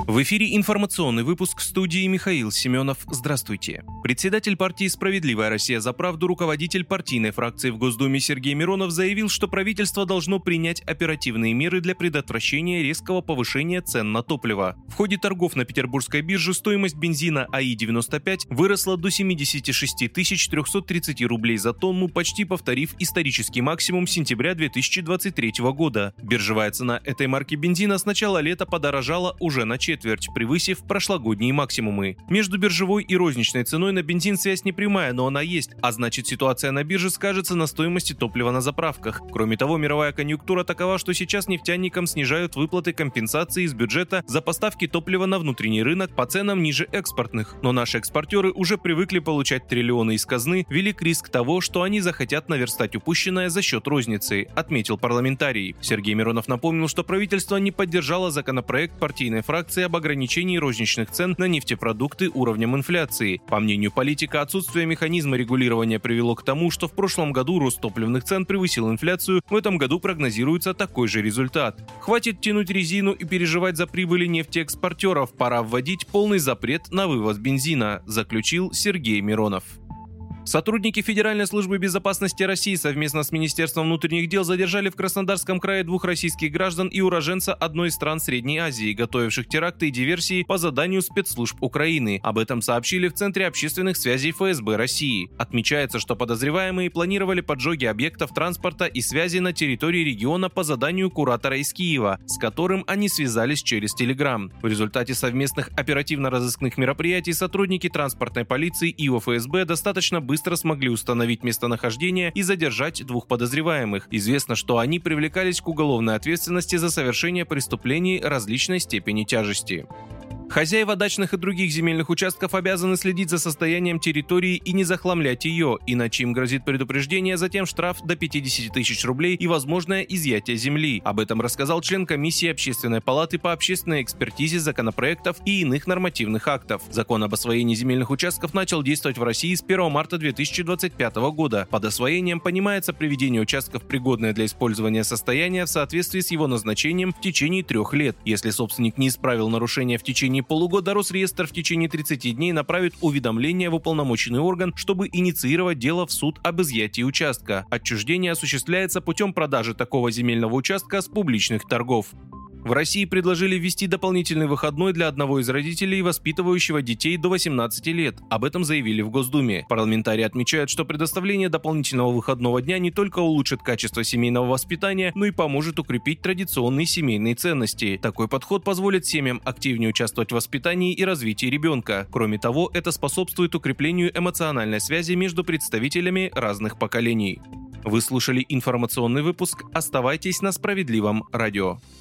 В эфире информационный выпуск, в студии Михаил Семенов. Здравствуйте. Председатель партии «Справедливая Россия за правду», руководитель партийной фракции в Госдуме Сергей Миронов заявил, что правительство должно принять оперативные меры для предотвращения резкого повышения цен на топливо. В ходе торгов на Петербургской бирже стоимость бензина АИ-95 выросла до 76 330 рублей за тонну, почти повторив исторический максимум сентября 2023 года. Биржевая цена этой марки бензина с начала лета подорожала уже на четверть, превысив прошлогодние максимумы. Между биржевой и розничной ценой на бензин связь не прямая, но она есть, а значит, ситуация на бирже скажется на стоимости топлива на заправках. Кроме того, мировая конъюнктура такова, что сейчас нефтяникам снижают выплаты компенсации из бюджета за поставки топлива на внутренний рынок по ценам ниже экспортных. Но наши экспортеры уже привыкли получать триллионы из казны, велик риск того, что они захотят наверстать упущенное за счет розницы, отметил парламентарий. Сергей Миронов напомнил, что правительство не поддержало законопроект партийной фракции об ограничении розничных цен на нефтепродукты уровнем инфляции. По мнению политика, отсутствие механизма регулирования привело к тому, что в прошлом году рост топливных цен превысил инфляцию, в этом году прогнозируется такой же результат. Хватит тянуть резину и переживать за прибыли нефтеэкспортеров, пора вводить полный запрет на вывоз бензина, заключил Сергей Миронов. Сотрудники Федеральной службы безопасности России совместно с Министерством внутренних дел задержали в Краснодарском крае 2 российских граждан и уроженца одной из стран Средней Азии, готовивших теракты и диверсии по заданию спецслужб Украины. Об этом сообщили в Центре общественных связей ФСБ России. Отмечается, что подозреваемые планировали поджоги объектов транспорта и связи на территории региона по заданию куратора из Киева, с которым они связались через Telegram. В результате совместных оперативно-розыскных мероприятий сотрудники транспортной полиции и ФСБ достаточно быстро смогли установить местонахождение и задержать 2 подозреваемых. Известно, что они привлекались к уголовной ответственности за совершение преступлений различной степени тяжести. Хозяева дачных и других земельных участков обязаны следить за состоянием территории и не захламлять ее, иначе им грозит предупреждение, затем штраф до 50 тысяч рублей и возможное изъятие земли. Об этом рассказал член комиссии Общественной палаты по общественной экспертизе законопроектов и иных нормативных актов. Закон об освоении земельных участков начал действовать в России с 1 марта 2025 года. Под освоением понимается приведение участков в пригодное для использования состояние в соответствии с его назначением в течение 3 лет. Если собственник не исправил нарушения в течение полугода, Росреестр в течение 30 дней направит уведомление в уполномоченный орган, чтобы инициировать дело в суд об изъятии участка. Отчуждение осуществляется путем продажи такого земельного участка с публичных торгов. В России предложили ввести дополнительный выходной для одного из родителей, воспитывающего детей до 18 лет. Об этом заявили в Госдуме. Парламентарии отмечают, что предоставление дополнительного выходного дня не только улучшит качество семейного воспитания, но и поможет укрепить традиционные семейные ценности. Такой подход позволит семьям активнее участвовать в воспитании и развитии ребенка. Кроме того, это способствует укреплению эмоциональной связи между представителями разных поколений. Вы слушали информационный выпуск. Оставайтесь на Справедливом радио.